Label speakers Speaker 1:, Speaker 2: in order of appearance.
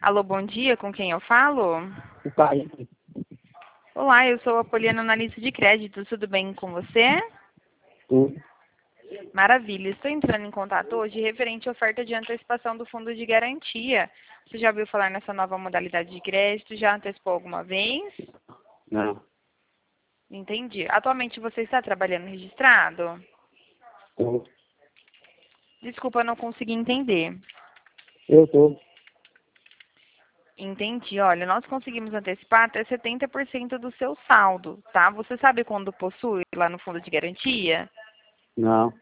Speaker 1: Alô, bom dia, com quem eu falo?
Speaker 2: O Kaique.
Speaker 1: Olá, eu sou a Poliana, analista de crédito, tudo bem com você?
Speaker 2: Tudo.
Speaker 1: Maravilha, estou entrando em contato hoje referente à oferta de antecipação do fundo de garantia. Você já ouviu falar nessa nova modalidade de crédito? Já antecipou alguma vez?
Speaker 2: Não.
Speaker 1: Entendi. Atualmente você está trabalhando registrado?
Speaker 2: Tô.
Speaker 1: Desculpa, não consegui entender.
Speaker 2: Eu tô.
Speaker 1: Entendi. Olha, nós conseguimos antecipar até 70% do seu saldo, tá? Você sabe quando possui lá no fundo de garantia?
Speaker 2: Não.